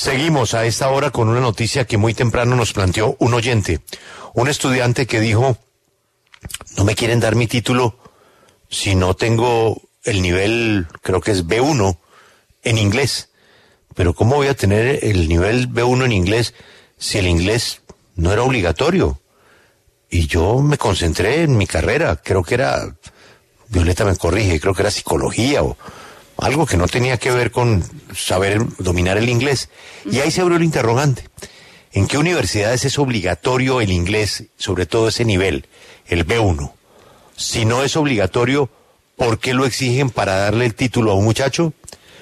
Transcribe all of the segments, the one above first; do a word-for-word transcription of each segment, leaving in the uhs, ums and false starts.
Seguimos a esta hora con una noticia que muy temprano nos planteó un oyente, un estudiante que dijo, no me quieren dar mi título si no tengo el nivel, creo que es B uno en inglés. Pero ¿cómo voy a tener el nivel B uno en inglés si el inglés no era obligatorio? Y yo me concentré en mi carrera, creo que era, Violeta me corrige, creo que era psicología o algo que no tenía que ver con saber dominar el inglés. Y ahí se abrió el interrogante. ¿En qué universidades es obligatorio el inglés, sobre todo ese nivel, el B uno? Si no es obligatorio, ¿por qué lo exigen para darle el título a un muchacho?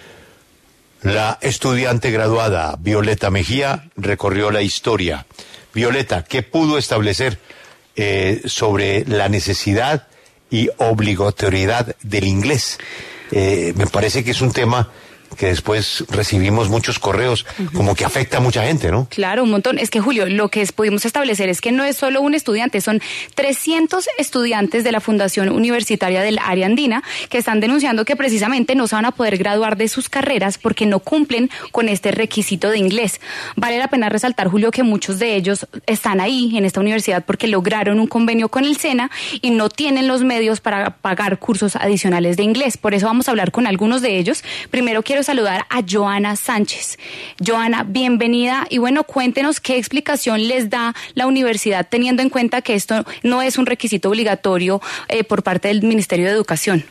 La estudiante graduada Violeta Mejía recorrió la historia. Violeta, ¿qué pudo establecer eh, sobre la necesidad y obligatoriedad del inglés? Eh, me parece que es un tema que después recibimos muchos correos, uh-huh. como que afecta a mucha gente, ¿no? Claro, un montón. Es que, Julio, lo que pudimos establecer es que no es solo un estudiante, son trescientos estudiantes de la Fundación Universitaria del Área Andina que están denunciando que precisamente no se van a poder graduar de sus carreras porque no cumplen con este requisito de inglés. Vale la pena resaltar, Julio, que muchos de ellos están ahí en esta universidad porque lograron un convenio con el SENA y no tienen los medios para pagar cursos adicionales de inglés. Por eso vamos a hablar con algunos de ellos. Primero quiero saludar a Joana Sánchez. Joana, bienvenida y bueno, cuéntenos qué explicación les da la universidad teniendo en cuenta que esto no es un requisito obligatorio eh, por parte del Ministerio de Educación.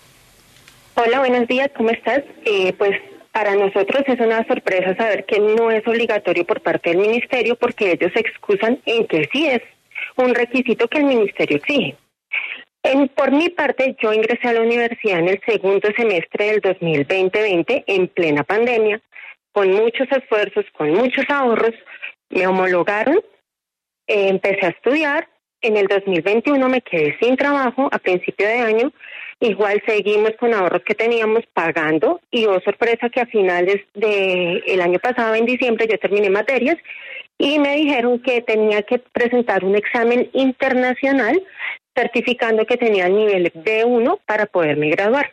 Hola, buenos días, ¿cómo estás? Eh, pues para nosotros es una sorpresa saber que no es obligatorio por parte del Ministerio porque ellos se excusan en que sí es un requisito que el Ministerio exige. En, por mi parte, yo ingresé a la universidad en el segundo semestre del dos mil veinte en plena pandemia, con muchos esfuerzos, con muchos ahorros, me homologaron, eh, empecé a estudiar, en el dos mil veintiuno me quedé sin trabajo a principio de año, igual seguimos con ahorros que teníamos pagando y oh sorpresa que a finales del año pasado, en diciembre, yo terminé materias y me dijeron que tenía que presentar un examen internacional certificando que tenía el nivel B uno para poderme graduar.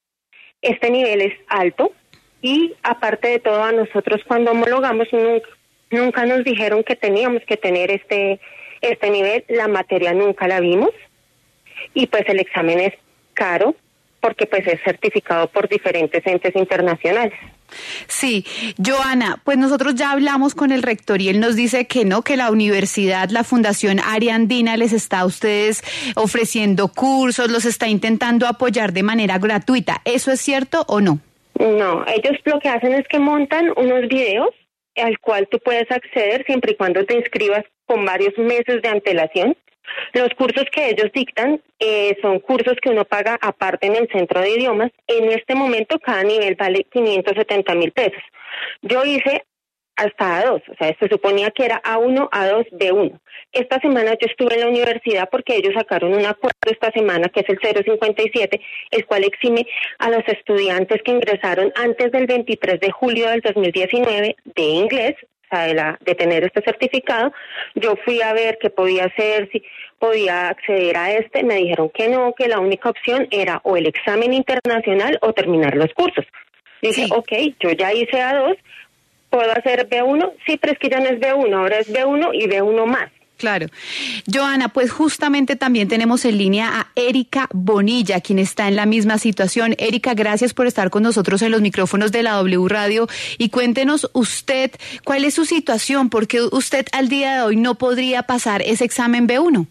Este nivel es alto y aparte de todo a nosotros cuando homologamos nunca, nunca nos dijeron que teníamos que tener este, este nivel, la materia nunca la vimos y pues el examen es caro porque pues es certificado por diferentes entes internacionales. Sí, Joana, pues nosotros ya hablamos con el rector y él nos dice que no, que la universidad, la Fundación Área Andina les está a ustedes ofreciendo cursos, los está intentando apoyar de manera gratuita. ¿Eso es cierto o no? No, ellos lo que hacen es que montan unos videos al cual tú puedes acceder siempre y cuando te inscribas con varios meses de antelación. Los cursos que ellos dictan eh, son cursos que uno paga aparte en el centro de idiomas. En este momento cada nivel vale quinientos setenta mil pesos. Yo hice hasta A dos, o sea, se suponía que era A uno, A dos, B uno. Esta semana yo estuve en la universidad porque ellos sacaron un acuerdo esta semana que es el cero cincuenta y siete, el cual exime a los estudiantes que ingresaron antes del veintitrés de julio del dos mil diecinueve de inglés, De, la, de tener este certificado. Yo fui a ver qué podía hacer, si podía acceder a este, me dijeron que no, que la única opción era o el examen internacional o terminar los cursos. Dije, sí. ok, yo ya hice A dos, ¿puedo hacer B uno? Sí, pero es que ya no es B uno, ahora es B uno y B uno más. Claro. Joana, pues justamente también tenemos en línea a Erika Bonilla, quien está en la misma situación. Erika, gracias por estar con nosotros en los micrófonos de la W Radio y cuéntenos usted cuál es su situación, porque usted al día de hoy no podría pasar ese examen B uno.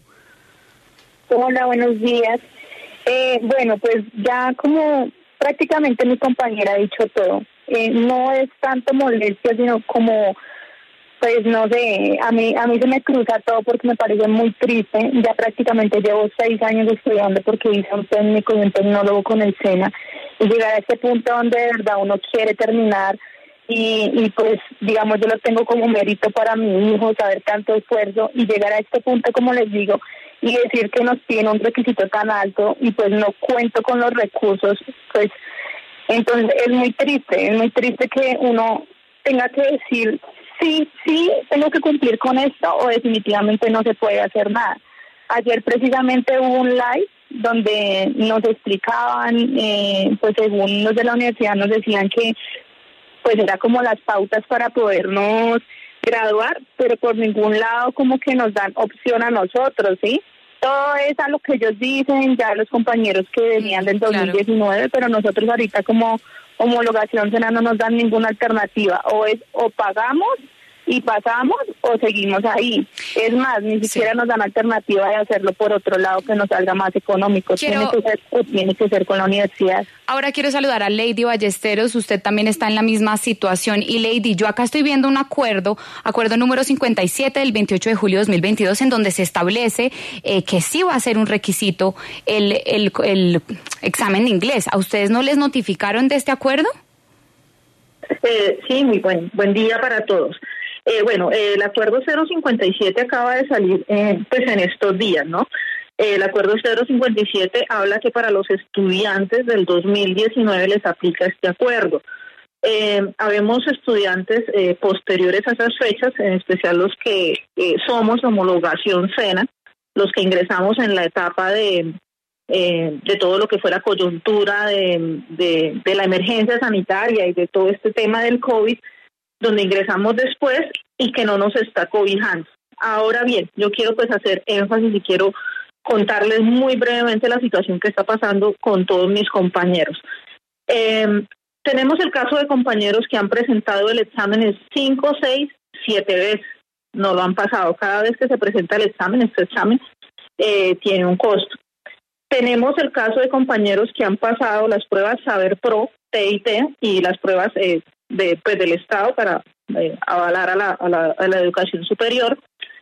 Hola, buenos días. Eh, bueno, pues ya como prácticamente mi compañera ha dicho todo, eh, no es tanto molestia, sino como... Pues no sé, a mí a mí se me cruza todo porque me parece muy triste. Ya prácticamente llevo seis años estudiando porque hice un técnico y un tecnólogo con el SENA. Y llegar a este punto donde de verdad uno quiere terminar y, y pues digamos yo lo tengo como mérito para mi hijo, saber tanto esfuerzo y llegar a este punto como les digo y decir que nos piden un requisito tan alto y pues no cuento con los recursos, pues entonces es muy triste, es muy triste que uno tenga que decir... Sí, sí, tengo que cumplir con esto o definitivamente no se puede hacer nada. Ayer precisamente hubo un live donde nos explicaban, eh, pues según los de la universidad nos decían que pues era como las pautas para podernos graduar, pero por ningún lado como que nos dan opción a nosotros, ¿sí? Todo es a lo que ellos dicen, ya los compañeros que venían del dos mil diecinueve, claro. Pero nosotros ahorita como homologación SENA no nos dan ninguna alternativa, o es o pagamos y pasamos o seguimos ahí. Es más, ni siquiera sí. nos dan alternativa de hacerlo por otro lado que nos salga más económico. Quiero... Tiene que ser, o tiene que ser con la universidad. Ahora quiero saludar a Lady Ballesteros, usted también está en la misma situación. Y Lady, yo acá estoy viendo un acuerdo, acuerdo número cincuenta y siete del veintiocho de julio de dos mil veintidós, en donde se establece eh, que sí va a ser un requisito el, el, el examen de inglés. ¿A ustedes no les notificaron de este acuerdo? Eh, sí, muy buen, buen día para todos. Eh, bueno, eh, el acuerdo cero cincuenta y siete acaba de salir eh, pues en estos días, ¿no? Eh, el acuerdo cero cincuenta y siete habla que para los estudiantes del dos mil diecinueve les aplica este acuerdo. Eh, habemos estudiantes eh, posteriores a esas fechas, en especial los que eh, somos homologación SENA, los que ingresamos en la etapa de, eh, de todo lo que fue la coyuntura de, de, de la emergencia sanitaria y de todo este tema del COVID, donde ingresamos después y que no nos está cobijando. Ahora bien, yo quiero pues hacer énfasis y quiero contarles muy brevemente la situación que está pasando con todos mis compañeros. Eh, tenemos el caso de compañeros que han presentado el examen cinco, seis, siete veces. No lo han pasado. Cada vez que se presenta el examen, este examen eh, tiene un costo. Tenemos el caso de compañeros que han pasado las pruebas Saber Pro, T I T y las pruebas eh, de, pues, del Estado para eh, avalar a la, a, la, a la educación superior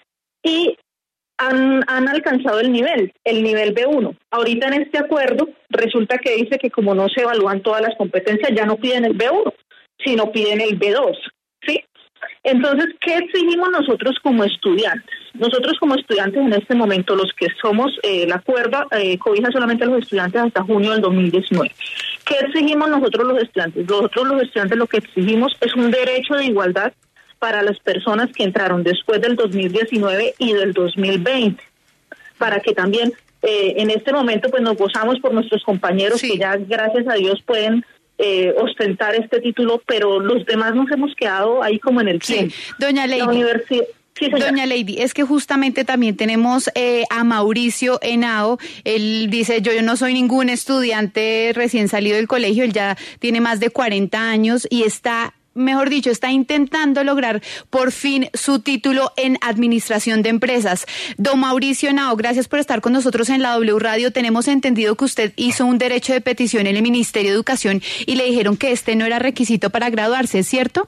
y han, han alcanzado el nivel, el nivel B uno. Ahorita en este acuerdo resulta que dice que como no se evalúan todas las competencias, ya no piden el B uno, sino piden el B dos, ¿sí? Entonces, ¿qué exigimos nosotros como estudiantes? Nosotros como estudiantes en este momento, los que somos, eh, la cuerda eh, cobija solamente a los estudiantes hasta junio del dos mil diecinueve. ¿Qué exigimos nosotros los estudiantes? Nosotros los estudiantes lo que exigimos es un derecho de igualdad para las personas que entraron después del dos mil diecinueve y del dos mil veinte, para que también eh, en este momento pues nos gozamos por nuestros compañeros sí. que ya gracias a Dios pueden Eh, ostentar este título, pero los demás nos hemos quedado ahí como en el tiempo. Sí. Doña Lady, la universidad... Sí, Doña Lady, es que justamente también tenemos eh, a Mauricio Henao. Él dice, yo, yo no soy ningún estudiante recién salido del colegio, él ya tiene más de cuarenta años y está... mejor dicho, está intentando lograr por fin su título en Administración de Empresas. Don Mauricio Henao, gracias por estar con nosotros en la W Radio. Tenemos entendido que usted hizo un derecho de petición en el Ministerio de Educación y le dijeron que este no era requisito para graduarse, ¿cierto?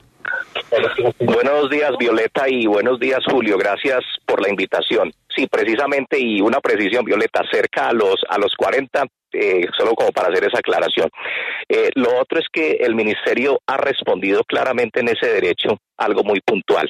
Buenos días, Violeta, y buenos días, Julio. Gracias por la invitación. Sí, precisamente, y una precisión, Violeta, cerca a los, a los cuarenta, Eh, solo como para hacer esa aclaración. Eh, lo otro es que el ministerio ha respondido claramente en ese derecho algo muy puntual.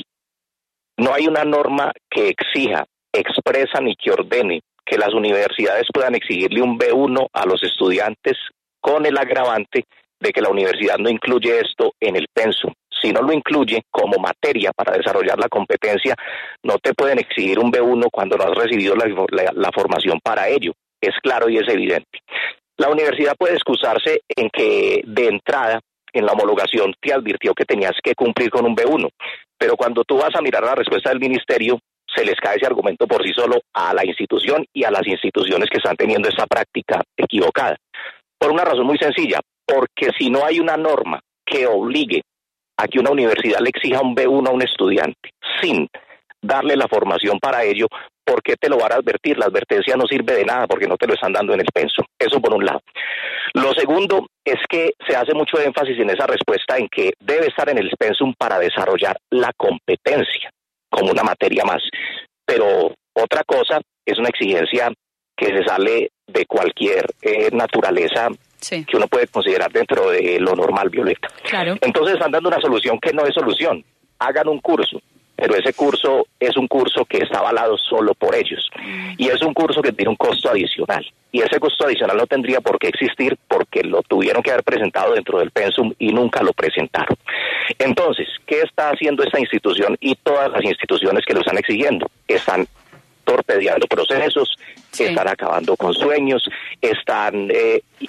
No hay una norma que exija, expresa ni que ordene que las universidades puedan exigirle un B uno a los estudiantes con el agravante de que la universidad no incluye esto en el pensum. Si no lo incluye como materia para desarrollar la competencia, no te pueden exigir un B uno cuando no has recibido la, la, la formación para ello. Es claro y es evidente. La universidad puede excusarse en que de entrada en la homologación te advirtió que tenías que cumplir con un B uno, pero cuando tú vas a mirar la respuesta del ministerio, se les cae ese argumento por sí solo a la institución y a las instituciones que están teniendo esta práctica equivocada. Por una razón muy sencilla, porque si no hay una norma que obligue a que una universidad le exija un B uno a un estudiante sin darle la formación para ello, ¿por qué te lo van a advertir? La advertencia no sirve de nada porque no te lo están dando en el pensum. Eso por un lado. Lo segundo es que se hace mucho énfasis en esa respuesta en que debe estar en el pensum para desarrollar la competencia como una materia más. Pero otra cosa es una exigencia que se sale de cualquier eh, naturaleza sí. que uno puede considerar dentro de lo normal, Violeta. Claro. Entonces están dando una solución que no es solución. Hagan un curso. Pero ese curso es un curso que está avalado solo por ellos. Y es un curso que tiene un costo adicional. Y ese costo adicional no tendría por qué existir porque lo tuvieron que haber presentado dentro del pensum y nunca lo presentaron. Entonces, ¿qué está haciendo esta institución y todas las instituciones que lo están exigiendo? Están torpedeando procesos, sí. están acabando con sueños, están eh,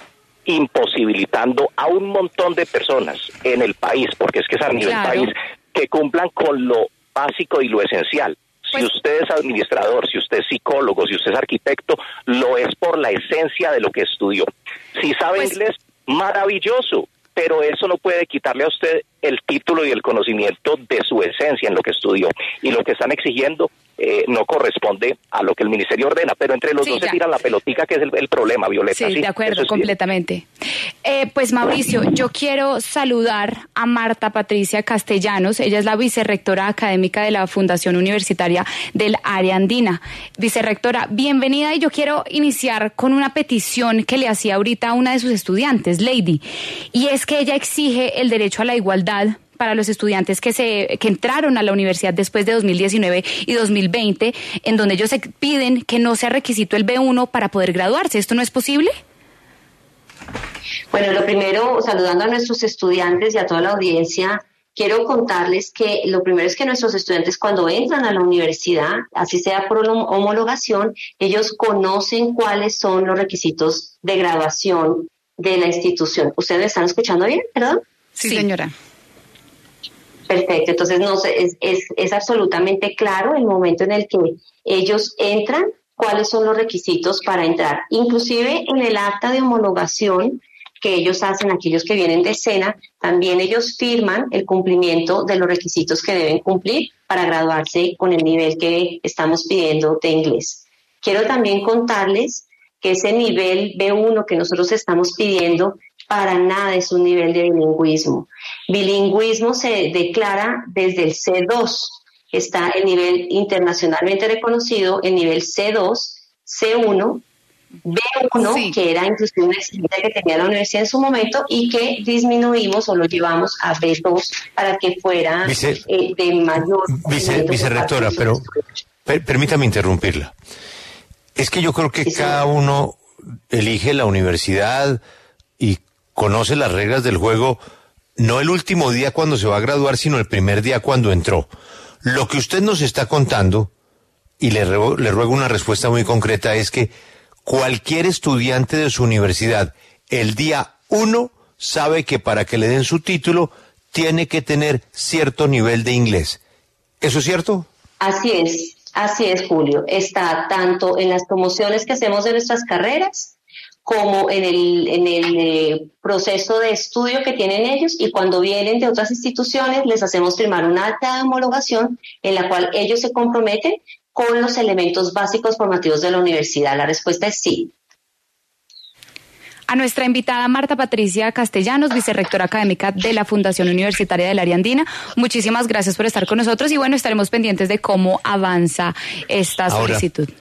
imposibilitando a un montón de personas en el país, porque es que es a nivel Claro. país, que cumplan con lo básico y lo esencial. Pues- Si usted es administrador, si usted es psicólogo, si usted es arquitecto, lo es por la esencia de lo que estudió. Si sabe Pues- inglés, maravilloso, pero eso no puede quitarle a usted el título y el conocimiento de su esencia en lo que estudió. Y lo que están exigiendo eh, no corresponde a lo que el ministerio ordena, pero entre los Sí, dos ya. se tiran la pelotica, que es el, el problema, Violeta. Sí, de Eso acuerdo, es bien. completamente. Eh, pues Mauricio, yo quiero saludar a Marta Patricia Castellanos. Ella es la vicerrectora académica de la Fundación Universitaria del Área Andina. Vicerrectora, bienvenida, y yo quiero iniciar con una petición que le hacía ahorita a una de sus estudiantes, Lady, y es que ella exige el derecho a la igualdad para los estudiantes que se que entraron a la universidad después de dos mil diecinueve y dos mil veinte, en donde ellos se piden que no sea requisito el B uno para poder graduarse. ¿Esto no es posible? Bueno, lo primero, saludando a nuestros estudiantes y a toda la audiencia, quiero contarles que lo primero es que nuestros estudiantes, cuando entran a la universidad, así sea por homologación, ellos conocen cuáles son los requisitos de graduación de la institución. ¿Ustedes me están escuchando bien? ¿Perdón? Sí, señora. Perfecto, entonces no sé, es, es, es absolutamente claro el momento en el que ellos entran, cuáles son los requisitos para entrar. Inclusive en el acta de homologación que ellos hacen, aquellos que vienen de escena, también ellos firman el cumplimiento de los requisitos que deben cumplir para graduarse con el nivel que estamos pidiendo de inglés. Quiero también contarles que ese nivel B uno que nosotros estamos pidiendo para nada es un nivel de bilingüismo. Bilingüismo se declara desde el C dos. Está el nivel internacionalmente reconocido, el nivel C dos, C uno, B uno, Sí. que era inclusive una exigencia que tenía la universidad en su momento y que disminuimos o lo llevamos a B dos para que fuera Vice- eh, de mayor... Vice, vicerrectora, pero per- permítame interrumpirla. Es que yo creo que Sí, señor. cada uno elige la universidad y conoce las reglas del juego, no el último día cuando se va a graduar, sino el primer día cuando entró. Lo que usted nos está contando, y le ruego, le ruego una respuesta muy concreta, es que cualquier estudiante de su universidad, el día uno, sabe que para que le den su título, tiene que tener cierto nivel de inglés. ¿Eso es cierto? Así es, así es, Julio. Está tanto en las promociones que hacemos de nuestras carreras como en el, en el eh, proceso de estudio que tienen ellos, y cuando vienen de otras instituciones les hacemos firmar una acta de homologación en la cual ellos se comprometen con los elementos básicos formativos de la universidad. La respuesta es sí. A nuestra invitada Marta Patricia Castellanos, vicerrectora académica de la Fundación Universitaria del Área Andina, muchísimas gracias por estar con nosotros y bueno, estaremos pendientes de cómo avanza esta Ahora, solicitud.